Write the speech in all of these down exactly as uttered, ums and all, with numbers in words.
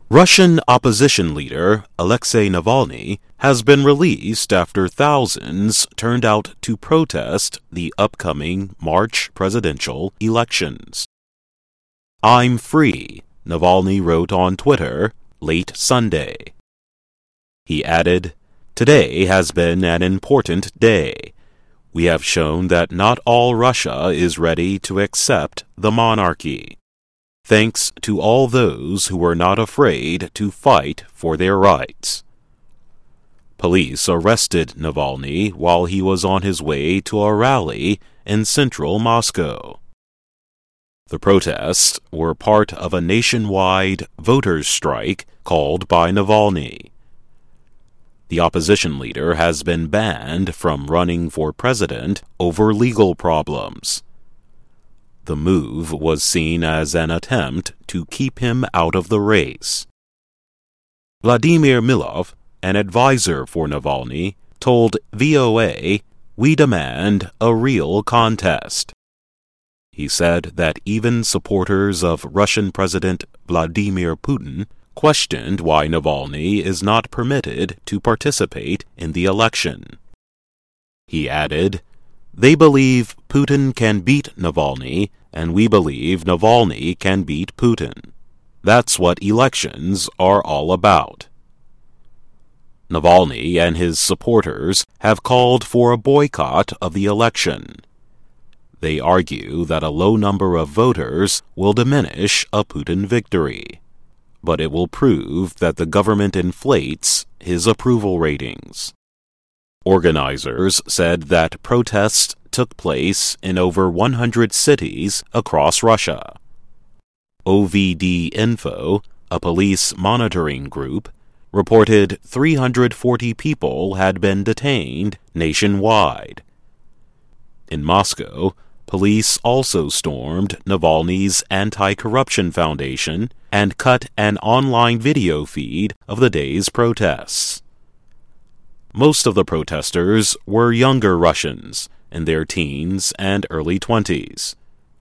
Russian opposition leader Alexei Navalny has been released after thousands turned out to protest the upcoming March presidential elections. "I'm free," Navalny wrote on Twitter late Sunday. He added, "Today has been an important day. We have shown that not all Russia is ready to accept the monarchy. Thanks to all those who were not afraid to fight for their rights." Police arrested Navalny while he was on his way to a rally in central Moscow. The protests were part of a nationwide voters' strike called by Navalny. The opposition leader has been banned from running for president over legal problems. The move was seen as an attempt to keep him out of the race. Vladimir Milov, an advisor for Navalny, told V O A, "We demand a real contest." He said that even supporters of Russian President Vladimir Putin questioned why Navalny is not permitted to participate in the election. He added, "They believe Putin can beat Navalny, and we believe Navalny can beat Putin. That's what elections are all about." Navalny and his supporters have called for a boycott of the election. They argue that a low number of voters will diminish a Putin victory, but it will prove that the government inflates his approval ratings. Organizers said that protests took place in over one hundred cities across Russia. O V D Info, a police monitoring group, reported three hundred forty people had been detained nationwide. In Moscow, police also stormed Navalny's anti-corruption foundation and cut an online video feed of the day's protests. Most of the protesters were younger Russians in their teens and early twenties.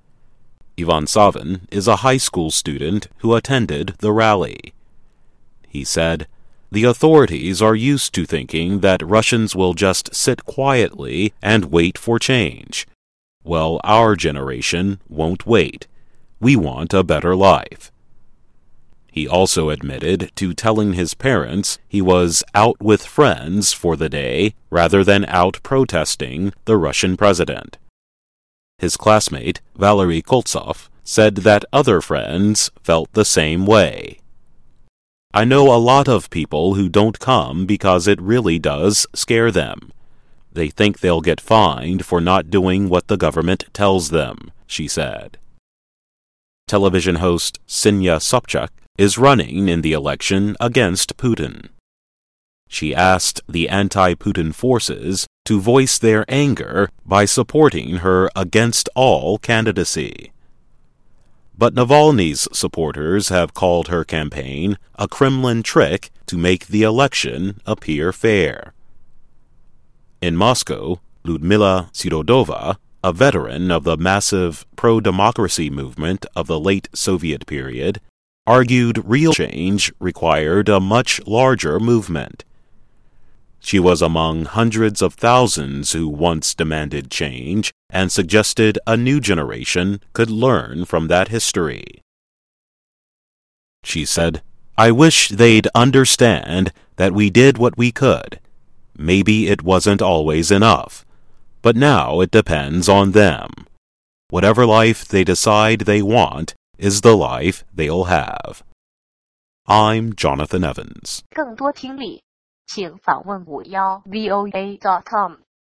Ivan Savin is a high school student who attended the rally. He said, "The authorities are used to thinking that Russians will just sit quietly and wait for change. Well, our generation won't wait. We want a better life." He also admitted to telling his parents he was out with friends for the day rather than out protesting the Russian president. His classmate, Valery Koltsov, said that other friends felt the same way. "I know a lot of people who don't come because it really does scare them. They think they'll get fined for not doing what the government tells them," she said. Television host Ksenia Sobchak is running in the election against Putin. She asked the anti-Putin forces to voice their anger by supporting her against-all candidacy. But Navalny's supporters have called her campaign a Kremlin trick to make the election appear fair. In Moscow, Ludmila Sirodova, a veteran of the massive pro-democracy movement of the late Soviet period, argued real change required a much larger movement. She was among hundreds of thousands who once demanded change and suggested a new generation could learn from that history. She said, "I wish they'd understand that we did what we could. Maybe it wasn't always enough, but now it depends on them. Whatever life they decide they want is the life they'll have." I'm Jonathan Evans. 更多听力，请访问五幺 V O A dot com。